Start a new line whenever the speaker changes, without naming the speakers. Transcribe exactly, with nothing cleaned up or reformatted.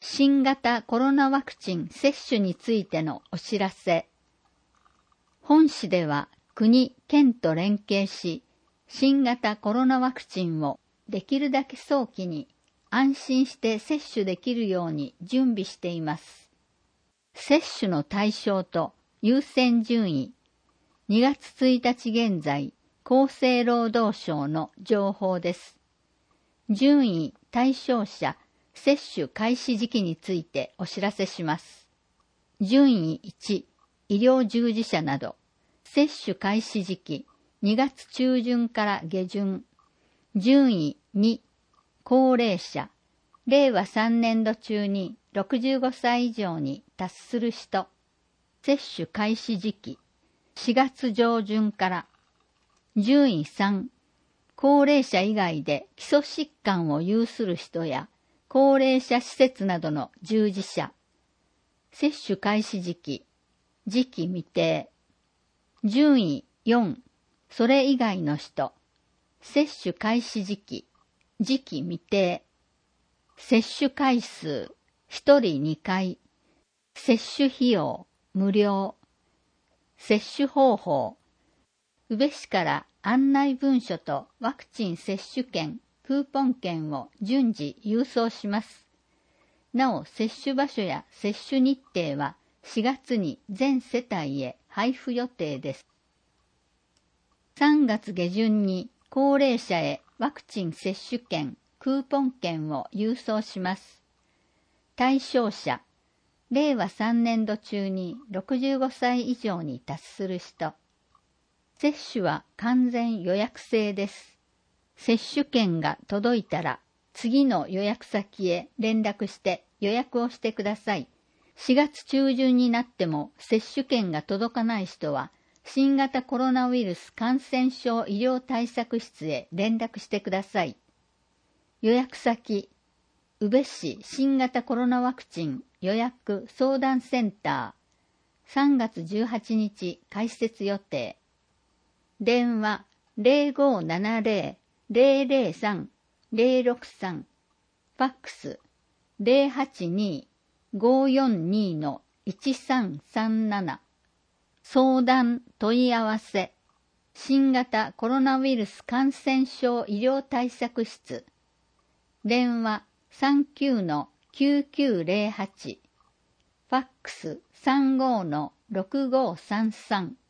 新型コロナワクチン接種についてのお知らせ。本市では国、県と連携し、新型コロナワクチンをできるだけ早期に安心して接種できるように準備しています。接種の対象と優先順位、にがつついたち現在、厚生労働省の情報です。順位、対象者、接種開始時期についてお知らせします。順位いち、医療従事者など、接種開始時期、にがつちゅうじゅんから下旬。順位に、高齢者、れいわさんねんど中にろくじゅうごさい以上に達する人。接種開始時期、しがつじょうじゅんから。順位さん、高齢者以外で基礎疾患を有する人や、高齢者施設などの従事者。接種開始時期、時期未定。順位よん、それ以外の人。接種開始時期、時期未定。接種回数、ひとりにかい。接種費用、無料。接種方法。宇部市から案内文書とワクチン接種券、クーポン券を順次郵送します。なお、接種場所や接種日程はしがつに全世帯へ配布予定です。さんがつげじゅんに高齢者へワクチン接種券、クーポン券を郵送します。対象者、れいわさんねんど中にろくじゅうごさい以上に達する人。接種は完全予約制です。接種券が届いたら、次の予約先へ連絡して予約をしてください。しがつちゅうじゅんになっても接種券が届かない人は、新型コロナウイルス感染症医療対策室へ連絡してください。予約先、宇部市新型コロナワクチン予約相談センター、さんがつじゅうはちにち開設予定。電話ゼロごななゼロ ゼロゼロさん ゼロろくさん、ファックスゼロはちに ごよんに いちさんさんなな、相談問い合わせ、新型コロナウイルス感染症医療対策室、電話さんきゅうのきゅうきゅうゼロはち、ファックスさんごのろくごさんさん。